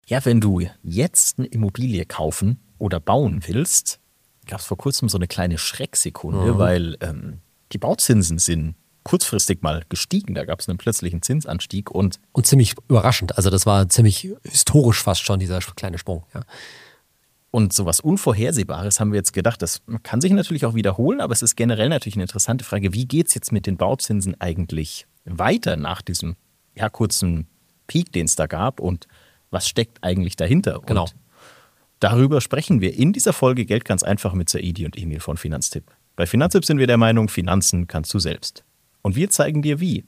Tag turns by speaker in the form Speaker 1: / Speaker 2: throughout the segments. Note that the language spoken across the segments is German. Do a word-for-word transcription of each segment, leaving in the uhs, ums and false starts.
Speaker 1: Ja, wenn du jetzt eine Immobilie kaufen oder bauen willst, gab es vor kurzem so eine kleine Schrecksekunde, mhm. weil ähm, die Bauzinsen sind kurzfristig mal gestiegen. Da gab es einen plötzlichen Zinsanstieg. Und,
Speaker 2: und ziemlich überraschend. Also das war ziemlich historisch fast schon, dieser kleine Sprung. Ja.
Speaker 1: Und sowas Unvorhersehbares haben wir jetzt gedacht, das kann sich natürlich auch wiederholen, aber es ist generell natürlich eine interessante Frage, wie geht es jetzt mit den Bauzinsen eigentlich weiter nach diesem ja, kurzen Peak, den es da gab, und was steckt eigentlich dahinter?
Speaker 2: Genau.
Speaker 1: Und darüber sprechen wir in dieser Folge Geld ganz einfach mit Saidi und Emil von Finanztipp. Bei Finanztipp sind wir der Meinung, Finanzen kannst du selbst. Und wir zeigen dir wie.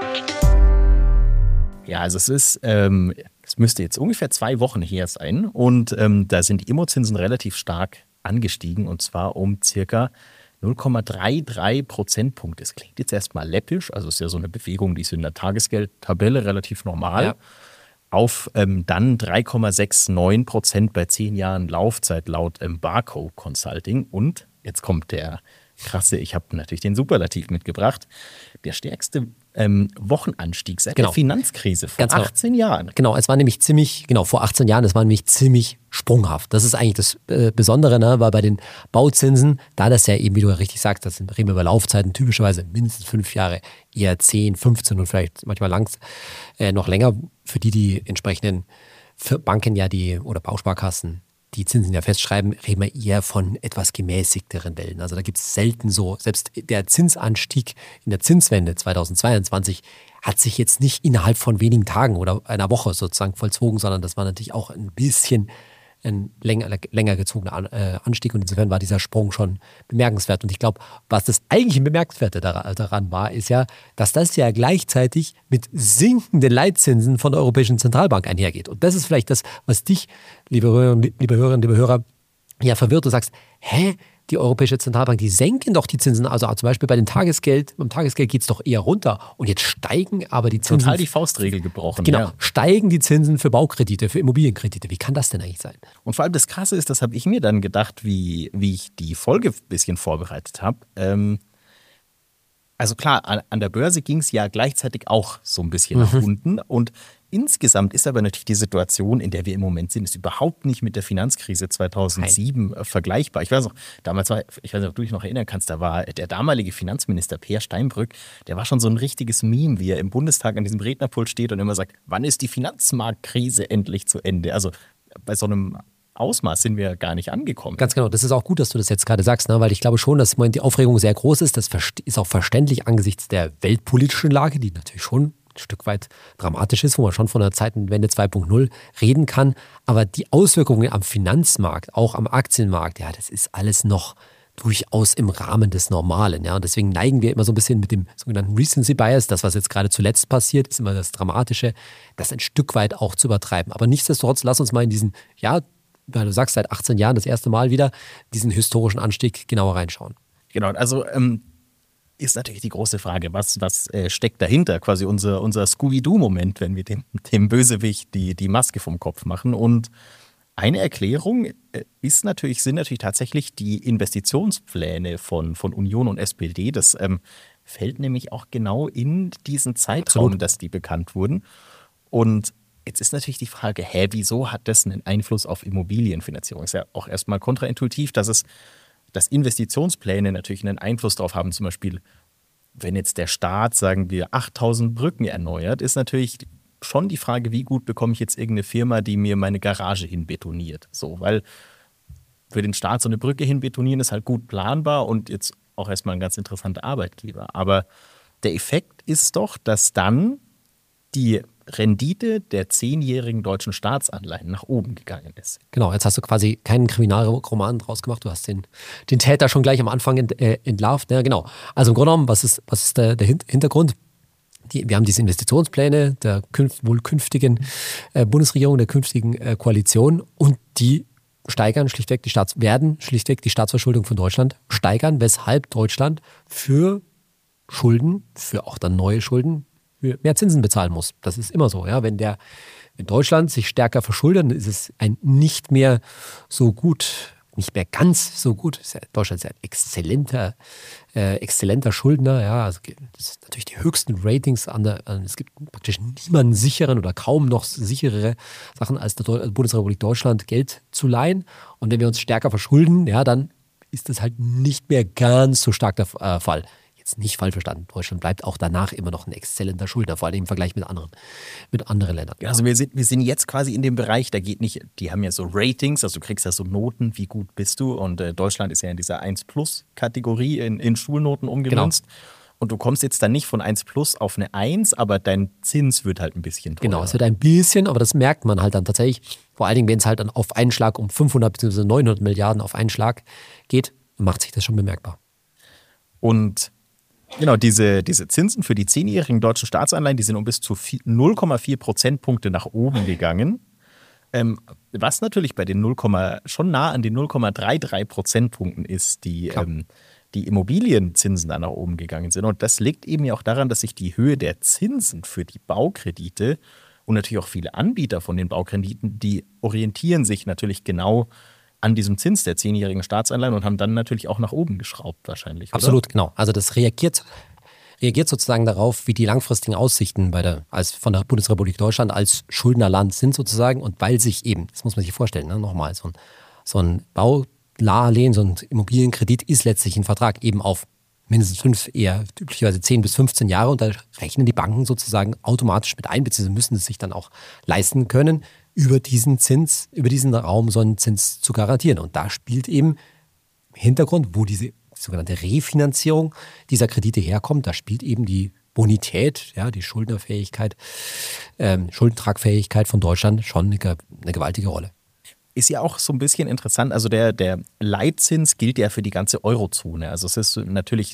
Speaker 1: Ja, also es ist, ähm, es müsste jetzt ungefähr zwei Wochen her sein und ähm, da sind die Immozinsen relativ stark angestiegen und zwar um circa null Komma dreiunddreißig Prozentpunkte. Das klingt jetzt erstmal läppisch, also ist ja so eine Bewegung, die ist in der Tagesgeldtabelle relativ normal. Ja. Auf ähm, dann drei Komma neunundsechzig Prozent bei zehn Jahren Laufzeit laut ähm, Barco Consulting. Und jetzt kommt der krasse, ich habe natürlich den Superlativ mitgebracht, der stärkste ähm, Wochenanstieg seit
Speaker 2: genau.
Speaker 1: der Finanzkrise vor
Speaker 2: Ganz
Speaker 1: achtzehn
Speaker 2: genau.
Speaker 1: Jahren.
Speaker 2: Genau, es war nämlich ziemlich, genau, vor achtzehn Jahren, es war nämlich ziemlich sprunghaft. Das ist eigentlich das äh, Besondere, ne? Weil bei den Bauzinsen, da das ja eben, wie du ja richtig sagst, das sind, reden wir über Laufzeiten, typischerweise mindestens fünf Jahre, eher zehn, fünfzehn und vielleicht manchmal langs, äh, noch länger, für die die entsprechenden Banken ja die oder Bausparkassen die Zinsen ja festschreiben, reden wir eher von etwas gemäßigteren Wellen. Also da gibt es selten so, selbst der Zinsanstieg in der Zinswende zweitausendzweiundzwanzig hat sich jetzt nicht innerhalb von wenigen Tagen oder einer Woche sozusagen vollzogen, sondern das war natürlich auch ein bisschen ein länger, länger gezogener Anstieg und insofern war dieser Sprung schon bemerkenswert. Und ich glaube, was das eigentliche Bemerkenswerte daran war, ist ja, dass das ja gleichzeitig mit sinkenden Leitzinsen von der Europäischen Zentralbank einhergeht. Und das ist vielleicht das, was dich, liebe Hörerinnen, liebe Hörerinnen, liebe Hörer, ja verwirrt. Du sagst, hä? Die Europäische Zentralbank, die senken doch die Zinsen, also zum Beispiel bei den Tagesgeld, beim Tagesgeld geht es doch eher runter und jetzt steigen aber die Zinsen.
Speaker 1: Total die Faustregel gebrochen.
Speaker 2: Genau,
Speaker 1: ja.
Speaker 2: Steigen die Zinsen für Baukredite, für Immobilienkredite. Wie kann das denn eigentlich sein?
Speaker 1: Und vor allem das Krasse ist, das habe ich mir dann gedacht, wie, wie ich die Folge ein bisschen vorbereitet habe. Ähm, also klar, an, an der Börse ging es ja gleichzeitig auch so ein bisschen mhm. nach unten und insgesamt ist aber natürlich die Situation, in der wir im Moment sind, ist überhaupt nicht mit der Finanzkrise zweitausendsieben Nein. vergleichbar. Ich weiß noch, damals war, ich weiß nicht, ob du dich noch erinnern kannst, da war der damalige Finanzminister Peer Steinbrück, der war schon so ein richtiges Meme, wie er im Bundestag an diesem Rednerpult steht und immer sagt, wann ist die Finanzmarktkrise endlich zu Ende? Also bei so einem Ausmaß sind wir gar nicht angekommen.
Speaker 2: Ganz genau, das ist auch gut, dass du das jetzt gerade sagst, ne? Weil ich glaube schon, dass die Aufregung sehr groß ist. Das ist auch verständlich angesichts der weltpolitischen Lage, die natürlich schon ein Stück weit dramatisch ist, wo man schon von der Zeitenwende zwei Punkt null reden kann. Aber die Auswirkungen am Finanzmarkt, auch am Aktienmarkt, ja, das ist alles noch durchaus im Rahmen des Normalen. Ja? Und deswegen neigen wir immer so ein bisschen mit dem sogenannten Recency Bias, das, was jetzt gerade zuletzt passiert, ist immer das Dramatische, das ein Stück weit auch zu übertreiben. Aber nichtsdestotrotz, lass uns mal in diesen, ja, weil du sagst, seit achtzehn Jahren das erste Mal wieder, diesen historischen Anstieg genauer reinschauen.
Speaker 1: Genau, also ähm, ist natürlich die große Frage, was, was äh, steckt dahinter? Quasi unser, unser Scooby-Doo-Moment, wenn wir dem, dem Bösewicht die, die Maske vom Kopf machen. Und eine Erklärung ist natürlich, sind natürlich tatsächlich die Investitionspläne von, von Union und S P D. Das ähm, fällt nämlich auch genau in diesen Zeitraum, Absolut. dass die bekannt wurden. Und jetzt ist natürlich die Frage, hä, wieso hat das einen Einfluss auf Immobilienfinanzierung? Ist ja auch erstmal kontraintuitiv, dass es, dass Investitionspläne natürlich einen Einfluss darauf haben. Zum Beispiel, wenn jetzt der Staat, sagen wir, achttausend Brücken erneuert, ist natürlich schon die Frage, wie gut bekomme ich jetzt irgendeine Firma, die mir meine Garage hinbetoniert. So, weil für den Staat so eine Brücke hinbetonieren ist halt gut planbar und jetzt auch erstmal ein ganz interessanter Arbeitgeber. Aber der Effekt ist doch, dass dann die Rendite der zehnjährigen deutschen Staatsanleihen nach oben gegangen ist.
Speaker 2: Genau, jetzt hast du quasi keinen Kriminalroman draus gemacht. Du hast den, den Täter schon gleich am Anfang ent, äh, entlarvt. Ja, genau. Also im Grunde genommen, was ist, was ist der, der Hintergrund? Die, wir haben diese Investitionspläne der künft, wohl künftigen äh, Bundesregierung, der künftigen äh, Koalition und die steigern schlichtweg die Staats, werden schlichtweg die Staatsverschuldung von Deutschland steigern, weshalb Deutschland für Schulden, für auch dann neue Schulden, mehr Zinsen bezahlen muss. Das ist immer so. Ja? Wenn, der, wenn Deutschland sich stärker verschuldet, dann ist es ein nicht mehr so gut nicht mehr ganz so gut. Ist ja, Deutschland ist ja ein exzellenter, äh, exzellenter Schuldner. Ja, also das sind natürlich die höchsten Ratings. An der, an, es gibt praktisch niemanden sicheren oder kaum noch sicherere Sachen als der Deu- Bundesrepublik Deutschland Geld zu leihen. Und wenn wir uns stärker verschulden, ja, dann ist das halt nicht mehr ganz so stark der äh, Fall. Nicht falsch verstanden. Deutschland bleibt auch danach immer noch ein exzellenter Schuldner, vor allem im Vergleich mit anderen, mit anderen Ländern.
Speaker 1: Also wir sind, wir sind jetzt quasi in dem Bereich, da geht nicht, die haben ja so Ratings, also du kriegst ja so Noten, wie gut bist du, und äh, Deutschland ist ja in dieser eins Plus Kategorie in, in Schulnoten umgemünzt. Genau. Und du kommst jetzt dann nicht von eins Plus auf eine eins, aber dein Zins wird halt ein bisschen teurer.
Speaker 2: Genau, es wird ein bisschen, aber das merkt man halt dann tatsächlich, vor allen Dingen, wenn es halt dann auf einen Schlag um fünfhundert bzw. neunhundert Milliarden auf einen Schlag geht, macht sich das schon bemerkbar.
Speaker 1: Und genau, diese, diese Zinsen für die zehnjährigen deutschen Staatsanleihen, die sind um bis zu null Komma vier Prozentpunkte nach oben gegangen. Ähm, was natürlich bei den null, schon nah an den null Komma dreiunddreißig Prozentpunkten ist, die, ähm, die Immobilienzinsen da nach oben gegangen sind. Und das liegt eben ja auch daran, dass sich die Höhe der Zinsen für die Baukredite und natürlich auch viele Anbieter von den Baukrediten, die orientieren sich natürlich genau an diesem Zins der zehnjährigen Staatsanleihen und haben dann natürlich auch nach oben geschraubt wahrscheinlich, oder?
Speaker 2: Absolut, genau. Also das reagiert, reagiert sozusagen darauf, wie die langfristigen Aussichten bei der, als von der Bundesrepublik Deutschland als Schuldnerland sind sozusagen, und weil sich eben, das muss man sich vorstellen, ne, nochmal, so ein, so ein Baudarlehen, so ein Immobilienkredit ist letztlich ein Vertrag eben auf mindestens fünf, eher üblicherweise zehn bis fünfzehn Jahre, und da rechnen die Banken sozusagen automatisch mit ein, beziehungsweise müssen es sich dann auch leisten können, über diesen Zins, über diesen Raum so einen Zins zu garantieren. Und da spielt eben im Hintergrund, wo diese sogenannte Refinanzierung dieser Kredite herkommt, da spielt eben die Bonität, ja, die Schuldnerfähigkeit, ähm, Schuldentragfähigkeit von Deutschland schon eine, eine gewaltige Rolle.
Speaker 1: Ist ja auch so ein bisschen interessant, also der, der Leitzins gilt ja für die ganze Eurozone. Also es ist natürlich,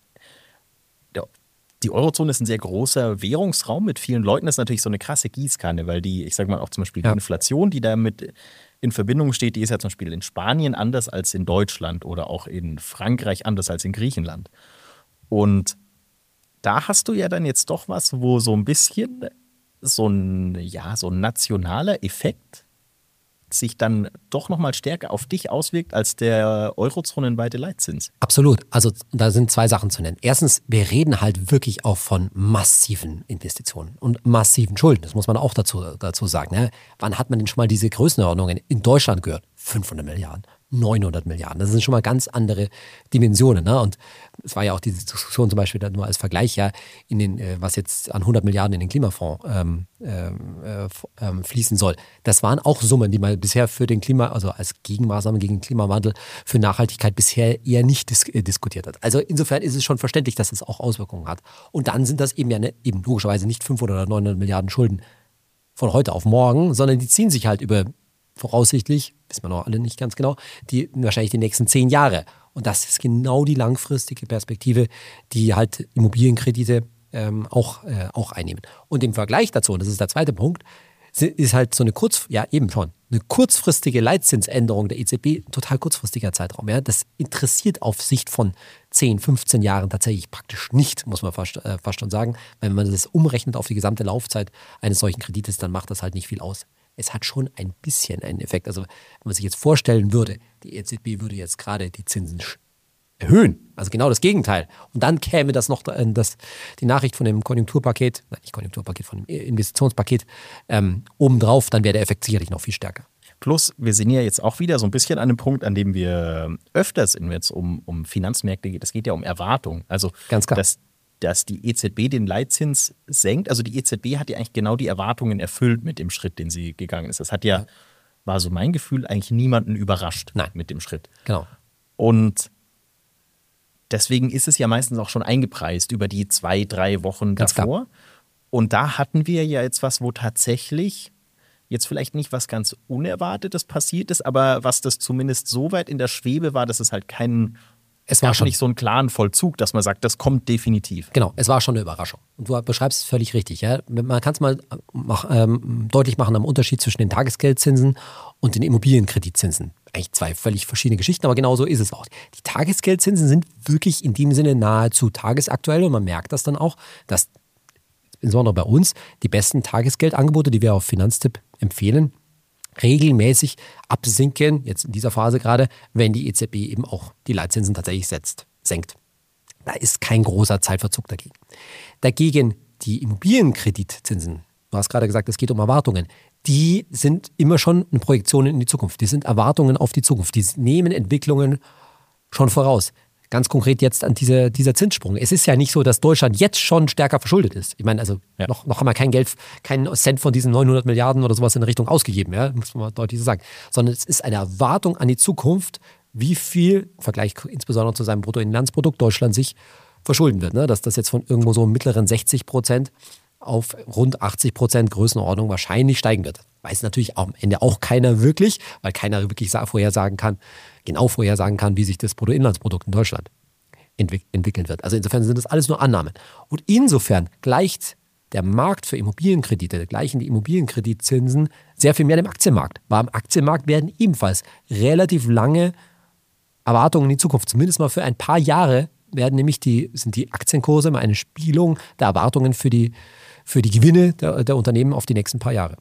Speaker 1: die Eurozone ist ein sehr großer Währungsraum mit vielen Leuten. Das ist natürlich so eine krasse Gießkanne, weil die, ich sag mal auch zum Beispiel die ja. Inflation, die damit in Verbindung steht, die ist ja zum Beispiel in Spanien anders als in Deutschland oder auch in Frankreich anders als in Griechenland. Und da hast du ja dann jetzt doch was, wo so ein bisschen so ein, ja, so ein nationaler Effekt sich dann doch nochmal stärker auf dich auswirkt als der eurozonenweite Leitzins.
Speaker 2: Absolut. Also da sind zwei Sachen zu nennen. Erstens, wir reden halt wirklich auch von massiven Investitionen und massiven Schulden. Das muss man auch dazu, dazu sagen. Ne? Wann hat man denn schon mal diese Größenordnungen in Deutschland gehört? fünfhundert Milliarden, neunhundert Milliarden. Das sind schon mal ganz andere Dimensionen. Ne? Und es war ja auch diese Diskussion zum Beispiel nur als Vergleich, ja, in den, was jetzt an hundert Milliarden in den Klimafonds ähm, äh, äh, fließen soll. Das waren auch Summen, die man bisher für den Klima, also als Gegenmaßnahme gegen den Klimawandel, für Nachhaltigkeit bisher eher nicht dis- äh, diskutiert hat. Also insofern ist es schon verständlich, dass es auch Auswirkungen hat. Und dann sind das eben ja ne, eben logischerweise nicht fünfhundert oder neunhundert Milliarden Schulden von heute auf morgen, sondern die ziehen sich halt über voraussichtlich, wissen wir noch alle nicht ganz genau, die wahrscheinlich die nächsten zehn Jahre. Und das ist genau die langfristige Perspektive, die halt Immobilienkredite ähm, auch, äh, auch einnehmen. Und im Vergleich dazu, und das ist der zweite Punkt, ist halt so eine kurz, ja eben schon, eine kurzfristige Leitzinsänderung der E Z B, ein total kurzfristiger Zeitraum. Ja? Das interessiert auf Sicht von zehn, fünfzehn Jahren tatsächlich praktisch nicht, muss man fast, äh, fast schon sagen. Wenn man das umrechnet auf die gesamte Laufzeit eines solchen Kredites, dann macht das halt nicht viel aus. Es hat schon ein bisschen einen Effekt. Also wenn man sich jetzt vorstellen würde, die E Z B würde jetzt gerade die Zinsen erhöhen, also genau das Gegenteil. Und dann käme das noch, das, die Nachricht von dem Konjunkturpaket, nein, nicht Konjunkturpaket, von dem Investitionspaket ähm, obendrauf, dann wäre der Effekt sicherlich noch viel stärker.
Speaker 1: Plus, wir sind ja jetzt auch wieder so ein bisschen an einem Punkt, an dem wir öfters, wenn es um, um Finanzmärkte geht, es geht ja um Erwartung. Also,
Speaker 2: ganz klar.
Speaker 1: Dass, dass die E Z B den Leitzins senkt. Also die E Z B hat ja eigentlich genau die Erwartungen erfüllt mit dem Schritt, den sie gegangen ist. Das hat ja, ja. war so mein Gefühl, eigentlich niemanden überrascht
Speaker 2: Nein.
Speaker 1: mit dem Schritt.
Speaker 2: Genau.
Speaker 1: Und deswegen ist es ja meistens auch schon eingepreist über die zwei, drei Wochen
Speaker 2: Ganz
Speaker 1: davor.
Speaker 2: Klar.
Speaker 1: Und da hatten wir ja jetzt was, wo tatsächlich jetzt vielleicht nicht was ganz Unerwartetes passiert ist, aber was das zumindest so weit in der Schwebe war, dass es halt keinen Es war schon nicht so einen klaren Vollzug, dass man sagt, das kommt definitiv.
Speaker 2: Genau, es war schon eine Überraschung. Und du beschreibst es völlig richtig. Ja? Man kann es mal mach, ähm, deutlich machen am Unterschied zwischen den Tagesgeldzinsen und den Immobilienkreditzinsen. Eigentlich zwei völlig verschiedene Geschichten, aber genau so ist es auch. Die Tagesgeldzinsen sind wirklich in dem Sinne nahezu tagesaktuell und man merkt das dann auch, dass insbesondere bei uns die besten Tagesgeldangebote, die wir auf Finanztipp empfehlen, regelmäßig absinken, jetzt in dieser Phase gerade, wenn die E Z B eben auch die Leitzinsen tatsächlich setzt, senkt. Da ist kein großer Zeitverzug dagegen. Dagegen die Immobilienkreditzinsen, du hast gerade gesagt, es geht um Erwartungen, die sind immer schon eine Projektion in die Zukunft. Die sind Erwartungen auf die Zukunft. Die nehmen Entwicklungen schon voraus. Ganz konkret jetzt an diese, dieser Zinssprung. Es ist ja nicht so, dass Deutschland jetzt schon stärker verschuldet ist. Ich meine, also ja. noch, noch haben wir kein Geld, keinen Cent von diesen neunhundert Milliarden oder sowas in Richtung ausgegeben, ja, muss man mal deutlich so sagen. Sondern es ist eine Erwartung an die Zukunft, wie viel, im Vergleich insbesondere zu seinem Bruttoinlandsprodukt, Deutschland sich verschulden wird. Ne? Dass das jetzt von irgendwo so mittleren sechzig Prozent auf rund achtzig Prozent Größenordnung wahrscheinlich steigen wird. Weiß natürlich am Ende auch keiner wirklich, weil keiner wirklich vorhersagen kann, genau vorhersagen kann, wie sich das Bruttoinlandsprodukt in Deutschland entwick- entwickeln wird. Also insofern sind das alles nur Annahmen. Und insofern gleicht der Markt für Immobilienkredite, gleichen die Immobilienkreditzinsen sehr viel mehr dem Aktienmarkt. Weil am Aktienmarkt werden ebenfalls relativ lange Erwartungen in die Zukunft, zumindest mal für ein paar Jahre, werden nämlich die, sind die Aktienkurse immer eine Spiegelung der Erwartungen für die, für die Gewinne der, der Unternehmen auf die nächsten paar Jahre.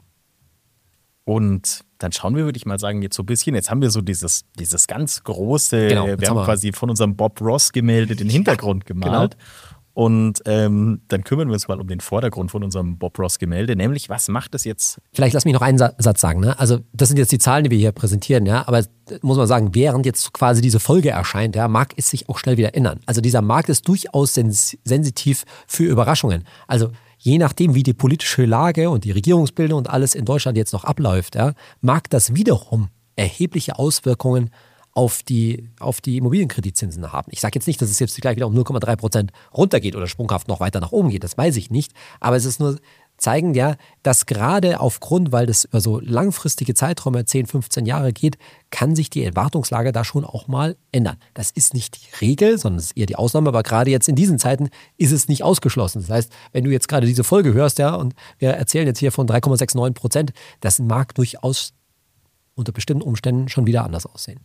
Speaker 1: Und dann schauen wir, würde ich mal sagen, jetzt so ein bisschen, jetzt haben wir so dieses, dieses ganz große,
Speaker 2: genau,
Speaker 1: wir haben
Speaker 2: wir
Speaker 1: quasi von unserem Bob Ross-Gemälde den Hintergrund gemalt. Genau. Und ähm, dann kümmern wir uns mal um den Vordergrund von unserem Bob Ross-Gemälde, nämlich was macht es jetzt?
Speaker 2: Vielleicht lass mich noch einen Sa- Satz sagen. Ne? Also das sind jetzt die Zahlen, die wir hier präsentieren, ja, aber muss man sagen, während jetzt quasi diese Folge erscheint, ja, mag es sich auch schnell wieder ändern. Also dieser Markt ist durchaus sens- sensitiv für Überraschungen. Also je nachdem, wie die politische Lage und die Regierungsbildung und alles in Deutschland jetzt noch abläuft, ja, mag das wiederum erhebliche Auswirkungen auf die, auf die Immobilienkreditzinsen haben. Ich sage jetzt nicht, dass es jetzt gleich wieder um null Komma drei Prozent runtergeht oder sprunghaft noch weiter nach oben geht, das weiß ich nicht, aber es ist nur zeigen ja, dass gerade aufgrund, weil das über so langfristige Zeiträume, zehn, fünfzehn Jahre geht, kann sich die Erwartungslage da schon auch mal ändern. Das ist nicht die Regel, sondern es ist eher die Ausnahme, aber gerade jetzt in diesen Zeiten ist es nicht ausgeschlossen. Das heißt, wenn du jetzt gerade diese Folge hörst, ja, und wir erzählen jetzt hier von drei Komma neunundsechzig Prozent, das mag durchaus unter bestimmten Umständen schon wieder anders aussehen.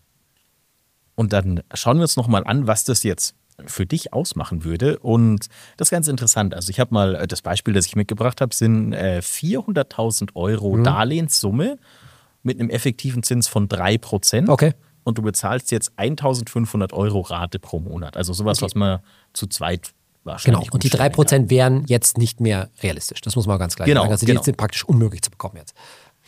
Speaker 1: Und dann schauen wir uns nochmal an, was das jetzt für dich ausmachen würde. Und das ist ganz interessant. Also ich habe mal, das Beispiel, das ich mitgebracht habe, sind äh, vierhunderttausend Euro mhm. Darlehenssumme mit einem effektiven Zins von drei Prozent.
Speaker 2: Okay.
Speaker 1: Und du bezahlst jetzt eintausendfünfhundert Euro Rate pro Monat. Also sowas, okay. was man zu zweit wahrscheinlich
Speaker 2: Genau, und die drei Prozent wären jetzt nicht mehr realistisch. Das muss man ganz klar
Speaker 1: genau,
Speaker 2: sagen. Also die
Speaker 1: genau.
Speaker 2: sind praktisch unmöglich zu bekommen jetzt.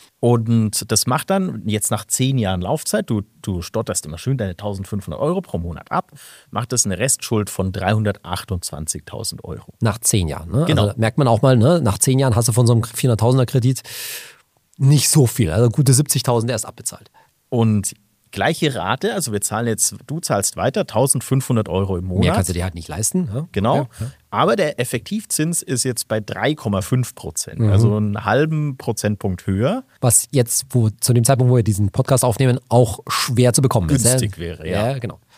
Speaker 1: Und das macht dann jetzt nach zehn Jahren Laufzeit, du, du stotterst immer schön deine eintausendfünfhundert Euro pro Monat ab, macht das eine Restschuld von dreihundertachtundzwanzigtausend Euro.
Speaker 2: Nach zehn Jahren, ne?
Speaker 1: Genau.
Speaker 2: Also merkt man auch mal, ne? Nach zehn Jahren hast du von so einem vierhunderttausender Kredit nicht so viel, also gute siebzigtausend erst abbezahlt.
Speaker 1: Und gleiche Rate, also wir zahlen jetzt, du zahlst weiter eintausendfünfhundert Euro im Monat.
Speaker 2: Mehr kannst du dir halt nicht leisten. Ja?
Speaker 1: Genau,
Speaker 2: Ja, ja.
Speaker 1: aber der Effektivzins ist jetzt bei drei Komma fünf Prozent,
Speaker 2: Mhm.
Speaker 1: also einen halben Prozentpunkt höher.
Speaker 2: Was jetzt, wo zu dem Zeitpunkt, wo wir diesen Podcast aufnehmen, auch schwer zu bekommen ist.
Speaker 1: Günstig
Speaker 2: ja?
Speaker 1: wäre, ja.
Speaker 2: Ja, genau.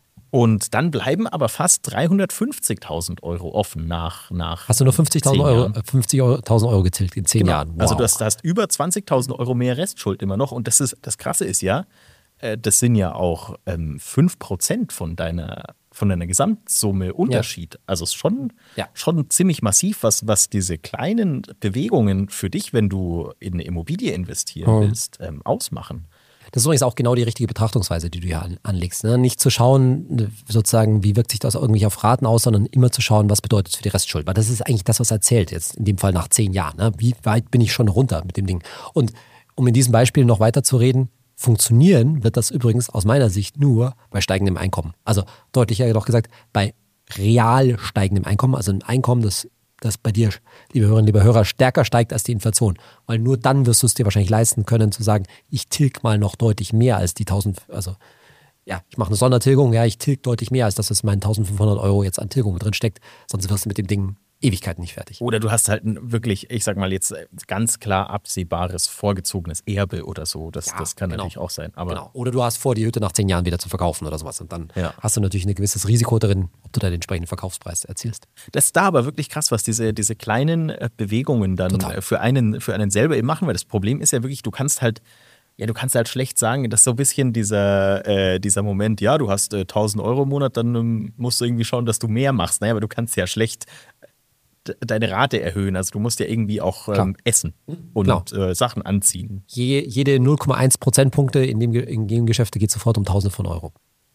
Speaker 1: Und dann bleiben aber fast dreihundertfünfzigtausend Euro offen nach, nach
Speaker 2: Hast du nur fünfzigtausend
Speaker 1: zehn
Speaker 2: Euro,
Speaker 1: Jahren.
Speaker 2: fünfzigtausend Euro getilgt in zehn
Speaker 1: Genau.
Speaker 2: Jahren. Wow.
Speaker 1: Also du hast, du hast über zwanzigtausend Euro mehr Restschuld immer noch. Und das ist das Krasse ist ja, äh, das sind ja auch ähm, fünf Prozent von deiner, von deiner Gesamtsumme Unterschied. Ja. Also es ist schon,
Speaker 2: ja.
Speaker 1: schon ziemlich massiv, was, was diese kleinen Bewegungen für dich, wenn du in eine Immobilie investieren
Speaker 2: oh.
Speaker 1: willst, ähm, ausmachen.
Speaker 2: Das ist übrigens auch genau die richtige Betrachtungsweise, die du hier an, anlegst. Ne? Nicht zu schauen, sozusagen, wie wirkt sich das irgendwie auf Raten aus, sondern immer zu schauen, was bedeutet es für die Restschuld. Weil das ist eigentlich das, was erzählt, jetzt in dem Fall nach zehn Jahren. Ne? Wie weit bin ich schon runter mit dem Ding? Und um in diesem Beispiel noch weiter zu reden, funktionieren wird das übrigens aus meiner Sicht nur bei steigendem Einkommen. Also deutlicher jedoch gesagt, bei real steigendem Einkommen, also ein Einkommen, das das bei dir, liebe Hörerinnen, liebe Hörer, stärker steigt als die Inflation. Weil nur dann wirst du es dir wahrscheinlich leisten können, zu sagen, ich tilg mal noch deutlich mehr als die tausend, also ja, ich mache eine Sondertilgung, ja, ich tilg deutlich mehr als das, was in meinen eintausendfünfhundert Euro jetzt an Tilgung drin steckt, sonst wirst du mit dem Ding Ewigkeiten nicht fertig.
Speaker 1: Oder du hast halt ein wirklich, ich sag mal jetzt ganz klar absehbares, vorgezogenes Erbe oder so. Das,
Speaker 2: Ja,
Speaker 1: das kann
Speaker 2: genau.
Speaker 1: natürlich auch sein. Aber
Speaker 2: Genau. Oder du hast vor, die Hütte nach zehn Jahren wieder zu verkaufen oder sowas. Und dann
Speaker 1: Ja.
Speaker 2: hast du natürlich ein gewisses Risiko drin, ob du da den entsprechenden Verkaufspreis erzielst.
Speaker 1: das ist da aber wirklich krass, was diese, diese kleinen äh, Bewegungen dann
Speaker 2: Total.
Speaker 1: äh, für einen, für einen selber eben machen. Weil das Problem ist ja wirklich, du kannst halt, ja, du kannst halt schlecht sagen, dass so ein bisschen dieser, äh, dieser Moment, ja, du hast äh, tausend Euro im Monat, dann ähm, musst du irgendwie schauen, dass du mehr machst. Naja, aber du kannst ja schlecht deine Rate erhöhen. Also du musst ja irgendwie auch ähm, essen und
Speaker 2: Genau.
Speaker 1: äh, Sachen anziehen.
Speaker 2: Je, jede null Komma eins Prozentpunkte in dem, in dem Geschäft geht sofort um Tausende von Euro.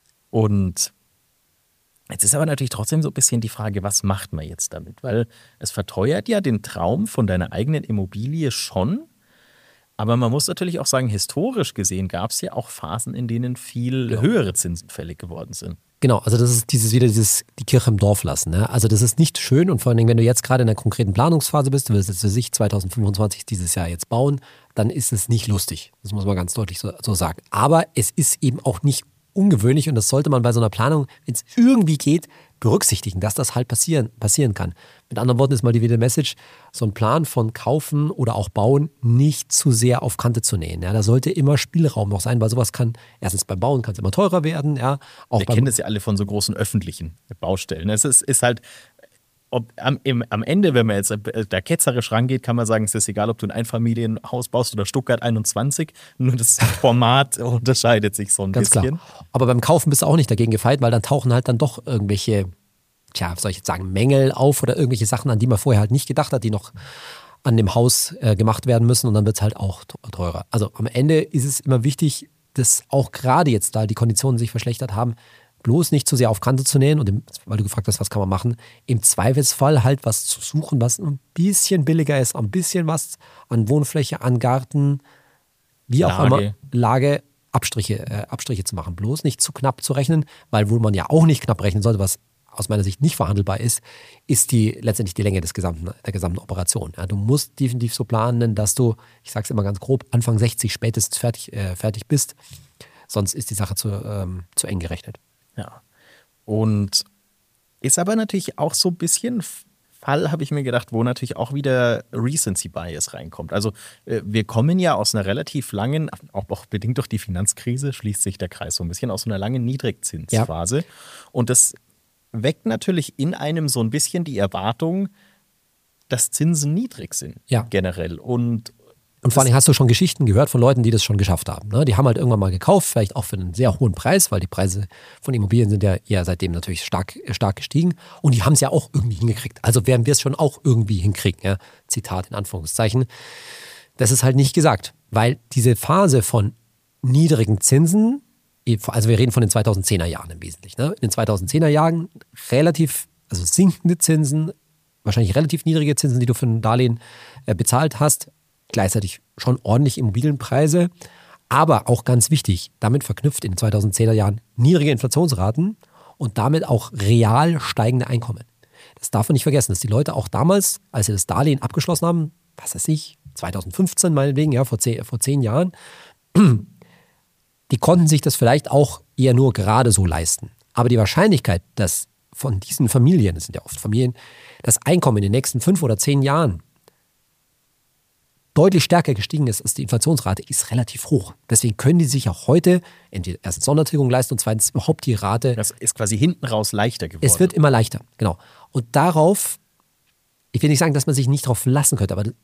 Speaker 1: Und jetzt ist aber natürlich trotzdem so ein bisschen die Frage, was macht man jetzt damit? Weil es verteuert ja den Traum von deiner eigenen Immobilie schon. Aber man muss natürlich auch sagen, historisch gesehen gab es ja auch Phasen, in denen viel
Speaker 2: Genau.
Speaker 1: höhere Zinsen fällig geworden sind.
Speaker 2: Genau, also das ist dieses wieder dieses die Kirche im Dorf lassen. Ne? Also das ist nicht schön und vor allen Dingen, wenn du jetzt gerade in einer konkreten Planungsphase bist, du willst jetzt für sich zwanzig fünfundzwanzig dieses Jahr jetzt bauen, dann ist es nicht lustig. Das muss man ganz deutlich so, so sagen. Aber es ist eben auch nicht ungewöhnlich und das sollte man bei so einer Planung, wenn es irgendwie geht, berücksichtigen, dass das halt passieren, passieren kann. Mit anderen Worten ist mal die wieder Message, so ein Plan von Kaufen oder auch Bauen nicht zu sehr auf Kante zu nähen. Ja, da sollte immer Spielraum noch sein, weil sowas kann, erstens beim Bauen kann es immer teurer werden. Ja, auch
Speaker 1: Wir
Speaker 2: beim,
Speaker 1: kennen das ja alle von so großen öffentlichen Baustellen. Es ist, ist halt, ob, am, im, am Ende, wenn man jetzt da ketzerisch rangeht, kann man sagen, es ist egal, ob du ein Einfamilienhaus baust oder Stuttgart einundzwanzig, nur das Format unterscheidet sich so ein
Speaker 2: Ganz
Speaker 1: bisschen.
Speaker 2: klar. Aber beim Kaufen bist du auch nicht dagegen gefeit, weil dann tauchen halt dann doch irgendwelche, tja, soll ich jetzt sagen, Mängel auf oder irgendwelche Sachen, an die man vorher halt nicht gedacht hat, die noch an dem Haus äh, gemacht werden müssen und dann wird es halt auch teurer. Also am Ende ist es immer wichtig, dass auch gerade jetzt, da die Konditionen sich verschlechtert haben, bloß nicht zu sehr auf Kante zu nähen und im, weil du gefragt hast, was kann man machen, im Zweifelsfall halt was zu suchen, was ein bisschen billiger ist, ein bisschen was an Wohnfläche, an Garten, wie auch
Speaker 1: Lage.
Speaker 2: immer, Lage, Abstriche, äh, Abstriche zu machen. Bloß nicht zu knapp zu rechnen, weil wo man ja auch nicht knapp rechnen sollte, was aus meiner Sicht nicht verhandelbar ist, ist die letztendlich die Länge des gesamten, der gesamten Operation. Ja, du musst definitiv so planen, dass du, ich sage es immer ganz grob, Anfang sechzig spätestens fertig, äh, fertig bist. Sonst ist die Sache zu, ähm, zu eng gerechnet.
Speaker 1: Ja. Und ist aber natürlich auch so ein bisschen Fall, habe ich mir gedacht, wo natürlich auch wieder Recency Bias reinkommt. Also äh, wir kommen ja aus einer relativ langen, auch, auch bedingt durch die Finanzkrise, schließt sich der Kreis so ein bisschen, aus so einer langen Niedrigzinsphase. Ja. Und das weckt natürlich in einem so ein bisschen die Erwartung, dass Zinsen niedrig sind,
Speaker 2: ja.
Speaker 1: generell. Und
Speaker 2: Und vor allem hast du schon Geschichten gehört von Leuten, die das schon geschafft haben. Ne? Die haben halt irgendwann mal gekauft, vielleicht auch für einen sehr hohen Preis, weil die Preise von Immobilien sind ja eher seitdem natürlich stark, stark gestiegen. Und die haben es ja auch irgendwie hingekriegt. Also werden wir es schon auch irgendwie hinkriegen. Ja? Zitat in Anführungszeichen. Das ist halt nicht gesagt, weil diese Phase von niedrigen Zinsen, also wir reden von den zweitausendzehner Jahren im Wesentlichen. Ne? In den zweitausendzehner Jahren relativ, also sinkende Zinsen, wahrscheinlich relativ niedrige Zinsen, die du für ein Darlehen äh, bezahlt hast, gleichzeitig schon ordentlich Immobilienpreise, aber auch ganz wichtig, damit verknüpft in den zweitausendzehner Jahren niedrige Inflationsraten und damit auch real steigende Einkommen. Das darf man nicht vergessen, dass die Leute auch damals, als sie das Darlehen abgeschlossen haben, was weiß ich, zweitausendfünfzehn meinetwegen, ja, vor zehn, vor zehn Jahren, die konnten sich das vielleicht auch eher nur gerade so leisten. Aber die Wahrscheinlichkeit, dass von diesen Familien, das sind ja oft Familien, das Einkommen in den nächsten fünf oder zehn Jahren deutlich stärker gestiegen ist als die Inflationsrate, ist relativ hoch. Deswegen können die sich auch heute entweder erstens Sondertilgung leisten und zweitens überhaupt die Rate.
Speaker 1: Das ist quasi hinten raus leichter geworden.
Speaker 2: Es wird immer leichter, genau. Und darauf, ich will nicht sagen, dass man sich nicht darauf verlassen könnte, aber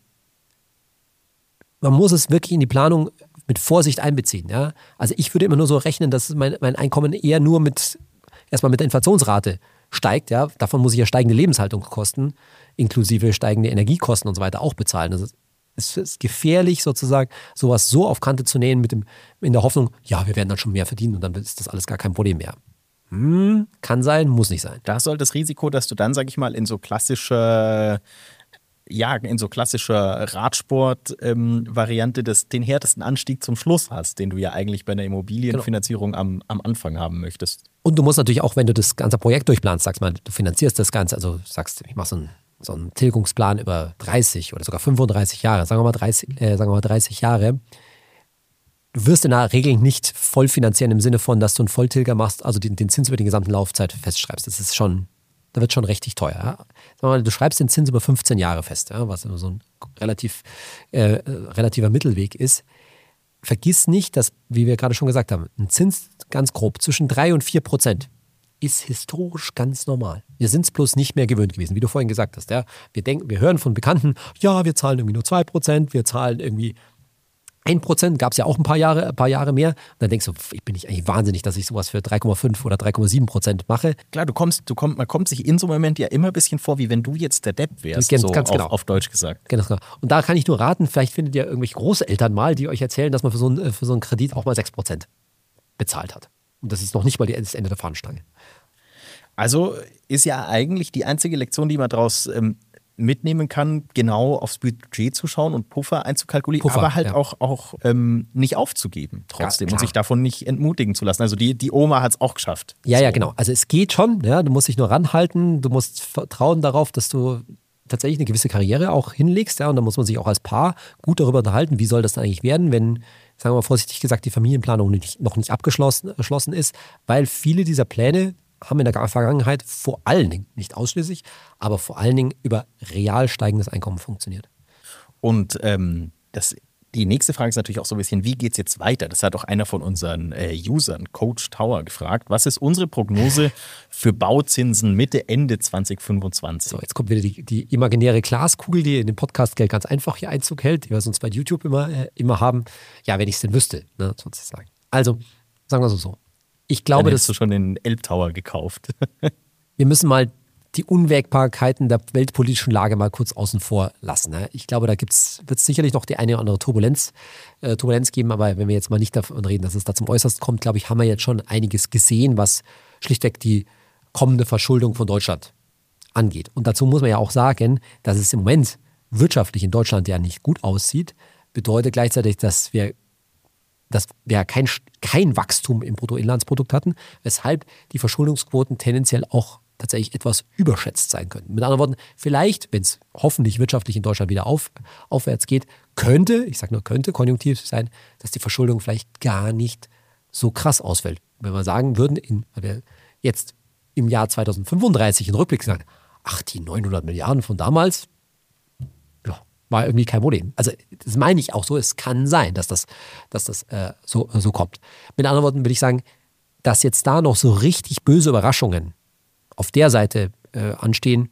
Speaker 2: man muss es wirklich in die Planung mit Vorsicht einbeziehen. Ja? Also ich würde immer nur so rechnen, dass mein, mein Einkommen eher nur mit, erstmal mit der Inflationsrate steigt. Ja? Davon muss ich ja steigende Lebenshaltungskosten, inklusive steigende Energiekosten und so weiter auch bezahlen. Also es ist gefährlich sozusagen, sowas so auf Kante zu nähen mit dem, in der Hoffnung, ja, wir werden dann schon mehr verdienen und dann ist das alles gar kein Problem mehr. Hm, kann sein, muss nicht sein.
Speaker 1: Da ist halt das Risiko, dass du dann, sag ich mal, in so klassischer, ja, in so klassischer Radsport-Variante ähm, den härtesten Anstieg zum Schluss hast, den du ja eigentlich bei einer Immobilienfinanzierung genau. am, am Anfang haben möchtest.
Speaker 2: Und du musst natürlich auch, wenn du das ganze Projekt durchplanst, sagst mal, du finanzierst das Ganze, also sagst, ich mache so ein so einen Tilgungsplan über dreißig oder sogar fünfunddreißig Jahre, sagen wir mal dreißig, äh, sagen wir mal dreißig Jahre, du wirst in der Regel nicht voll finanzieren im Sinne von, dass du einen Volltilger machst, also den, den Zins über die gesamte Laufzeit festschreibst. Das ist schon, da wird schon richtig teuer. Ja? Sagen wir mal, du schreibst den Zins über fünfzehn Jahre fest, ja? Was so ein relativ, äh, relativer Mittelweg ist. Vergiss nicht, dass, wie wir gerade schon gesagt haben, ein Zins ganz grob zwischen drei und vier Prozent ist historisch ganz normal. Wir sind es bloß nicht mehr gewöhnt gewesen, wie du vorhin gesagt hast. Ja? Wir denken, wir hören von Bekannten, ja, wir zahlen irgendwie nur zwei Prozent, wir zahlen irgendwie ein Prozent gab es ja auch ein paar Jahre, ein paar Jahre mehr. Und dann denkst du, ich bin nicht eigentlich wahnsinnig, dass ich sowas für drei Komma fünf oder drei Komma sieben Prozent mache.
Speaker 1: Klar, du kommst, du kommst, man kommt sich in so einem Moment ja immer ein bisschen vor, wie wenn du jetzt der Depp wärst,
Speaker 2: Ganz,
Speaker 1: so
Speaker 2: ganz
Speaker 1: auf,
Speaker 2: genau.
Speaker 1: auf Deutsch gesagt.
Speaker 2: Ganz genau. Und da kann ich nur raten, vielleicht findet ihr irgendwelche Großeltern mal, die euch erzählen, dass man für so einen, für so einen Kredit auch mal sechs Prozent bezahlt hat. Und das ist noch nicht mal das Ende der Fahnenstange.
Speaker 1: Also ist ja eigentlich die einzige Lektion, die man daraus ähm, mitnehmen kann, genau aufs Budget zu schauen und Puffer einzukalkulieren,
Speaker 2: Puffer,
Speaker 1: aber halt
Speaker 2: ja.
Speaker 1: auch, auch ähm, nicht aufzugeben trotzdem
Speaker 2: Ja,
Speaker 1: und sich davon nicht entmutigen zu lassen. Also die, die Oma hat es auch geschafft.
Speaker 2: Ja,
Speaker 1: so.
Speaker 2: ja, genau. Also es geht schon, ja, du musst dich nur ranhalten, du musst vertrauen darauf, dass du tatsächlich eine gewisse Karriere auch hinlegst, ja, und da muss man sich auch als Paar gut darüber unterhalten, wie soll das dann eigentlich werden, wenn, sagen wir mal vorsichtig gesagt, die Familienplanung nicht, noch nicht abgeschlossen geschlossen ist, weil viele dieser Pläne haben in der Vergangenheit vor allen Dingen, nicht ausschließlich, aber vor allen Dingen über real steigendes Einkommen funktioniert.
Speaker 1: Und ähm, das, die nächste Frage ist natürlich auch so ein bisschen, wie geht es jetzt weiter? Das hat auch einer von unseren äh, Usern, Coach Tower, gefragt. Was ist unsere Prognose für Bauzinsen Mitte, Ende zwanzig fünfundzwanzig?
Speaker 2: So, jetzt kommt wieder die, die imaginäre Glaskugel, die in dem Podcast ganz einfach hier Einzug hält, die wir sonst bei YouTube immer, äh, immer haben. Ja, wenn ich es denn wüsste, ne, sozusagen. Also, sagen wir so so. Ich glaube,
Speaker 1: Dann
Speaker 2: dass
Speaker 1: hast du schon den Elbtower gekauft.
Speaker 2: wir müssen mal die Unwägbarkeiten der weltpolitischen Lage mal kurz außen vor lassen. Ne? Ich glaube, da wird es sicherlich noch die eine oder andere Turbulenz, äh, Turbulenz geben, aber wenn wir jetzt mal nicht davon reden, dass es da zum Äußersten kommt, glaube ich, haben wir jetzt schon einiges gesehen, was schlichtweg die kommende Verschuldung von Deutschland angeht. Und dazu muss man ja auch sagen, dass es im Moment wirtschaftlich in Deutschland ja nicht gut aussieht, bedeutet gleichzeitig, dass wir dass wir kein, kein Wachstum im Bruttoinlandsprodukt hatten, weshalb die Verschuldungsquoten tendenziell auch tatsächlich etwas überschätzt sein könnten. Mit anderen Worten, vielleicht, wenn es hoffentlich wirtschaftlich in Deutschland wieder auf, aufwärts geht, könnte, ich sage nur könnte, konjunktiv sein, dass die Verschuldung vielleicht gar nicht so krass ausfällt. Wenn wir sagen würden, in, weil wir jetzt im Jahr zweitausendfünfunddreißig in Rückblick sagen, ach, die neunhundert Milliarden von damals, ja, war irgendwie kein Problem. Also das meine ich auch so, es kann sein, dass das, dass das äh, so, so kommt. Mit anderen Worten will ich sagen, dass jetzt da noch so richtig böse Überraschungen auf der Seite äh, anstehen,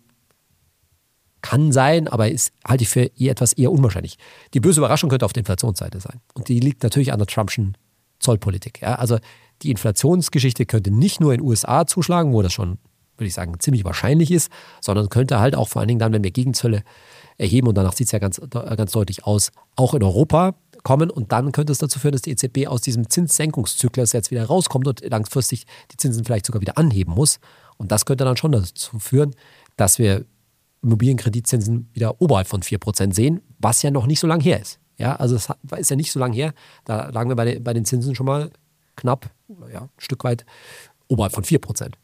Speaker 2: kann sein, aber ist halte ich für eher etwas eher unwahrscheinlich. Die böse Überraschung könnte auf der Inflationsseite sein. Und die liegt natürlich an der Trumpschen Zollpolitik. Ja? Also die Inflationsgeschichte könnte nicht nur in den U S A zuschlagen, wo das schon, würde ich sagen, ziemlich wahrscheinlich ist, sondern könnte halt auch vor allen Dingen dann, wenn wir Gegenzölle erheben, und danach sieht es ja ganz, ganz deutlich aus, auch in Europa kommen. Und dann könnte es dazu führen, dass die E Z B aus diesem Zinssenkungszyklus jetzt wieder rauskommt und langfristig die Zinsen vielleicht sogar wieder anheben muss. Und das könnte dann schon dazu führen, dass wir Immobilienkreditzinsen wieder oberhalb von vier Prozent sehen, was ja noch nicht so lange her ist. Ja, also es ist ja nicht so lange her, da lagen wir bei den, bei den Zinsen schon mal knapp, ja, ein Stück weit oberhalb von vier Prozent.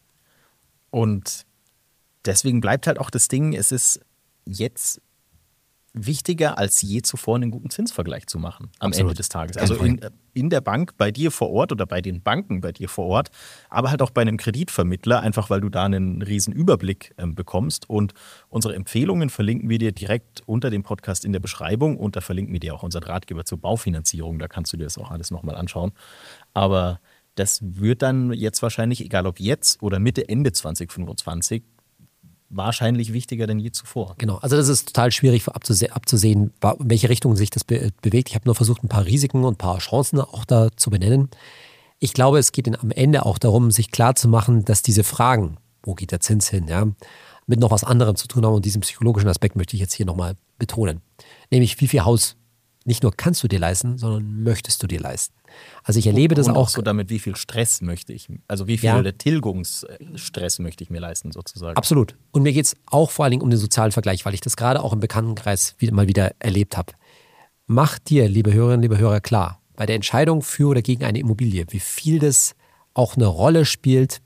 Speaker 1: Und deswegen bleibt halt auch das Ding, es ist jetzt wichtiger als je zuvor, einen guten Zinsvergleich zu machen am
Speaker 2: Absolut.
Speaker 1: Ende des Tages. Also in, in der Bank, bei dir vor Ort oder bei den Banken bei dir vor Ort, aber halt auch bei einem Kreditvermittler, einfach weil du da einen riesen Überblick ähm, bekommst. Und unsere Empfehlungen verlinken wir dir direkt unter dem Podcast in der Beschreibung und da verlinken wir dir auch unseren Ratgeber zur Baufinanzierung. Da kannst du dir das auch alles nochmal anschauen. Aber das wird dann jetzt wahrscheinlich, egal ob jetzt oder Mitte, Ende zwanzig fünfundzwanzig, wahrscheinlich wichtiger denn je zuvor.
Speaker 2: Genau, also das ist total schwierig abzuse- abzusehen, in welche Richtung sich das be- bewegt. Ich habe nur versucht, ein paar Risiken und ein paar Chancen auch da zu benennen. Ich glaube, es geht am Ende auch darum, sich klarzumachen, dass diese Fragen, wo geht der Zins hin, ja, mit noch was anderem zu tun haben, und diesen psychologischen Aspekt möchte ich jetzt hier nochmal betonen. Nämlich, wie viel Haus nicht nur kannst du dir leisten, sondern möchtest du dir leisten. Also ich erlebe das
Speaker 1: und
Speaker 2: auch
Speaker 1: auch so damit, wie viel Stress möchte ich, also wie viel
Speaker 2: Ja.
Speaker 1: Tilgungsstress möchte ich mir leisten sozusagen.
Speaker 2: Absolut. Und mir geht es auch vor allen Dingen um den sozialen Vergleich, weil ich das gerade auch im Bekanntenkreis wieder, mal wieder erlebt habe. Mach dir, liebe Hörerinnen, liebe Hörer, klar, bei der Entscheidung für oder gegen eine Immobilie, wie viel das auch eine Rolle spielt,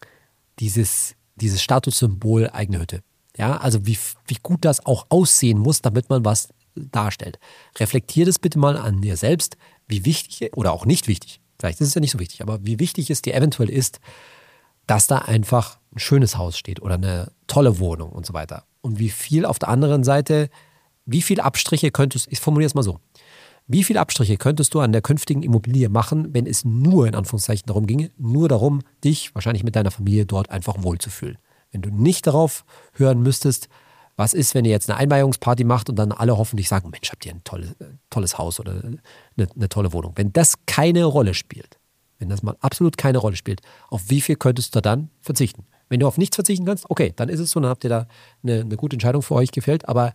Speaker 2: dieses, dieses Statussymbol eigene Hütte. Ja, also wie, wie gut das auch aussehen muss, damit man was darstellt. Reflektier das bitte mal an dir selbst, wie wichtig oder auch nicht wichtig, vielleicht ist es ja nicht so wichtig, aber wie wichtig es dir eventuell ist, dass da einfach ein schönes Haus steht oder eine tolle Wohnung und so weiter. Und wie viel auf der anderen Seite, wie viel Abstriche könntest, ich formuliere es mal so, wie viel Abstriche könntest du an der künftigen Immobilie machen, wenn es nur in Anführungszeichen darum ginge, nur darum, dich wahrscheinlich mit deiner Familie dort einfach wohlzufühlen. Wenn du nicht darauf hören müsstest, Was ist, wenn ihr jetzt eine Einweihungsparty macht und dann alle hoffentlich sagen, Mensch, habt ihr ein tolles, tolles Haus oder eine, eine tolle Wohnung. Wenn das keine Rolle spielt, wenn das mal absolut keine Rolle spielt, auf wie viel könntest du dann verzichten? Wenn du auf nichts verzichten kannst, okay, dann ist es so, dann habt ihr da eine, eine gute Entscheidung für euch gefällt, aber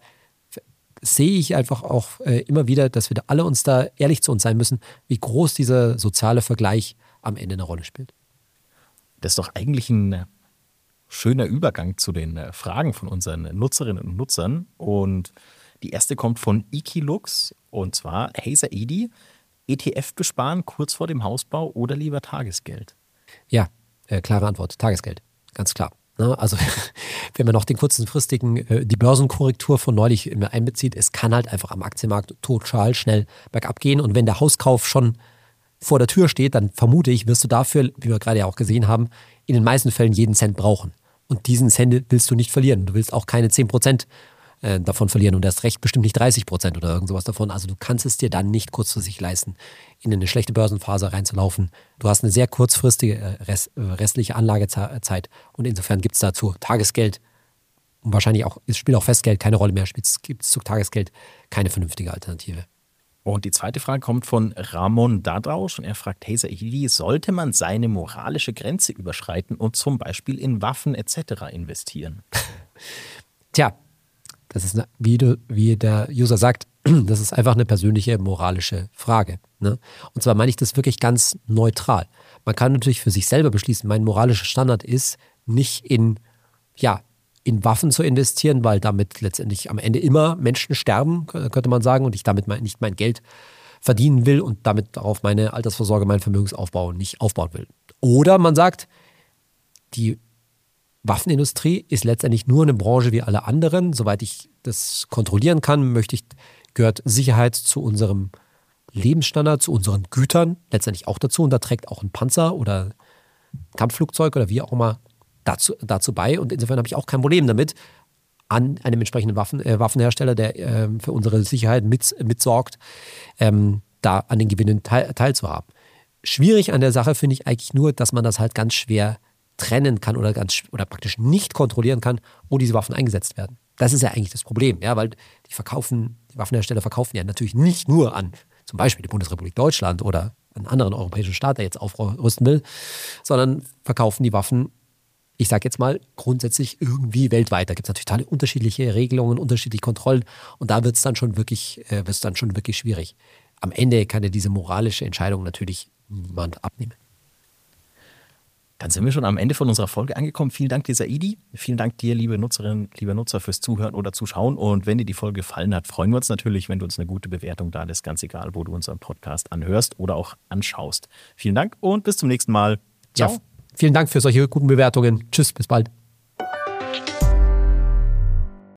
Speaker 2: sehe ich einfach auch äh, immer wieder, dass wir da alle uns da ehrlich zu uns sein müssen, wie groß dieser soziale Vergleich am Ende eine Rolle spielt.
Speaker 1: Das ist doch eigentlich ein schöner Übergang zu den Fragen von unseren Nutzerinnen und Nutzern. Und die erste kommt von Ikilux und zwar: Hey Saidi, E T F besparen kurz vor dem Hausbau oder lieber Tagesgeld?
Speaker 2: Ja, äh, klare Antwort, Tagesgeld, ganz klar. Ne? Also wenn man noch den kurzfristigen, äh, die Börsenkorrektur von neulich einbezieht, es kann halt einfach am Aktienmarkt total schnell bergab gehen und wenn der Hauskauf schon vor der Tür steht, dann vermute ich, wirst du dafür, wie wir gerade ja auch gesehen haben, in den meisten Fällen jeden Cent brauchen. Und diesen Cent willst du nicht verlieren. Du willst auch keine zehn Prozent davon verlieren und erst recht bestimmt nicht dreißig Prozent oder irgend sowas davon. Also du kannst es dir dann nicht kurzfristig leisten, in eine schlechte Börsenphase reinzulaufen. Du hast eine sehr kurzfristige rest, restliche Anlagezeit und insofern gibt es dazu Tagesgeld und wahrscheinlich auch, es spielt auch Festgeld keine Rolle mehr, gibt es zu Tagesgeld keine vernünftige Alternative.
Speaker 1: Und die zweite Frage kommt von Ramon Dadrausch und er fragt: Hey Saidi, sollte man seine moralische Grenze überschreiten und zum Beispiel in Waffen et cetera investieren?
Speaker 2: Tja, das ist, eine, wie, du, wie der User sagt, das ist einfach eine persönliche moralische Frage. Ne? Und zwar meine ich das wirklich ganz neutral. Man kann natürlich für sich selber beschließen, mein moralischer Standard ist, nicht in, ja, in Waffen zu investieren, weil damit letztendlich am Ende immer Menschen sterben, könnte man sagen, und ich damit nicht mein Geld verdienen will und damit darauf meine Altersvorsorge, meinen Vermögensaufbau nicht aufbauen will. Oder man sagt, die Waffenindustrie ist letztendlich nur eine Branche wie alle anderen. Soweit ich das kontrollieren kann, möchte ich, gehört Sicherheit zu unserem Lebensstandard, zu unseren Gütern letztendlich auch dazu. Und da trägt auch ein Panzer oder ein Kampfflugzeug oder wie auch immer dazu, dazu bei. Und insofern habe ich auch kein Problem damit, an einem entsprechenden Waffen, äh, Waffenhersteller, der äh, für unsere Sicherheit mit, mitsorgt, ähm, da an den Gewinnen teil, teilzuhaben. Schwierig an der Sache finde ich eigentlich nur, dass man das halt ganz schwer trennen kann oder ganz oder praktisch nicht kontrollieren kann, wo diese Waffen eingesetzt werden. Das ist ja eigentlich das Problem, ja, weil die verkaufen, die Waffenhersteller verkaufen ja natürlich nicht nur an zum Beispiel die Bundesrepublik Deutschland oder einen anderen europäischen Staat, der jetzt aufrüsten will, sondern verkaufen die Waffen, ich sage jetzt mal, grundsätzlich irgendwie weltweit. Da gibt es natürlich total unterschiedliche Regelungen, unterschiedliche Kontrollen und da wird es dann schon wirklich, äh, wird's dann schon wirklich schwierig. Am Ende kann ja diese moralische Entscheidung natürlich niemand abnehmen.
Speaker 1: Dann sind wir schon am Ende von unserer Folge angekommen. Vielen Dank dir, Saidi. Vielen Dank dir, liebe Nutzerinnen, liebe Nutzer, fürs Zuhören oder Zuschauen. Und wenn dir die Folge gefallen hat, freuen wir uns natürlich, wenn du uns eine gute Bewertung da lässt. Ganz egal, wo du unseren Podcast anhörst oder auch anschaust. Vielen Dank und bis zum nächsten Mal. Ciao.
Speaker 2: Ja, vielen Dank für solche guten Bewertungen. Tschüss, bis bald.